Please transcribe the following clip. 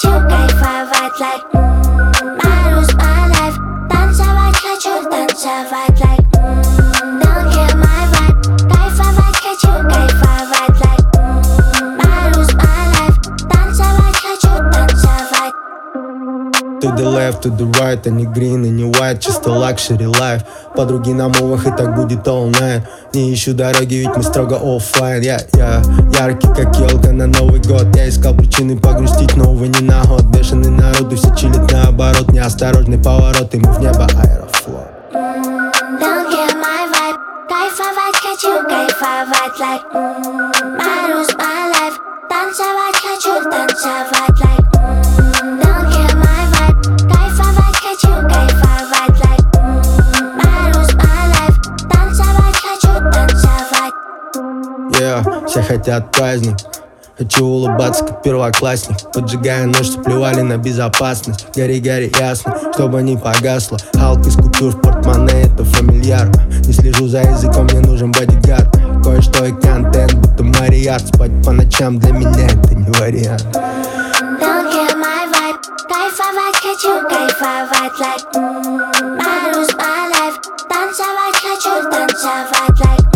хочу кайфовать, like Марус, my life. Танцевать хочу, танцевать, like don't kill my vibe. Кайфовать хочу, кайфовать, like Марус, my life. Танцевать хочу, танцевать. To the left, to the right, а не green и не white, чисто luxury life. Подруги на мовах, и так будет all night. Не ищу дороги, ведь мы строго оффлайн. Я яркий, как елка на Новый год. Я искал причины погрустить, но, увы, не на год. Бешеный народ, и все чилит наоборот. Неосторожный поворот, и мы в небо аэрофлот. Don't kill my vibe. Кайфовать хочу, кайфовать, like Марус, my life. Танцевать хочу, танцевать, like don't kill my vibe. Кайфовать хочу, кайфовать, like Марус, my life. Танцевать хочу, танцевать. Все хотят праздник. Хочу улыбаться, как первоклассник. Поджигая ночь, что плевали на безопасность. Гори, гори, ясно, чтобы не погасло. Халк из купюр в портмоне, это фамильяр. Не слежу за языком, мне нужен бодигард. Кое-что и контент, будто Мариарт. Спать по ночам для меня это не вариант. Don't kill my vibe. Кайфовать хочу, кайфовать, like Марус, my life. Танцевать хочу, танцевать, like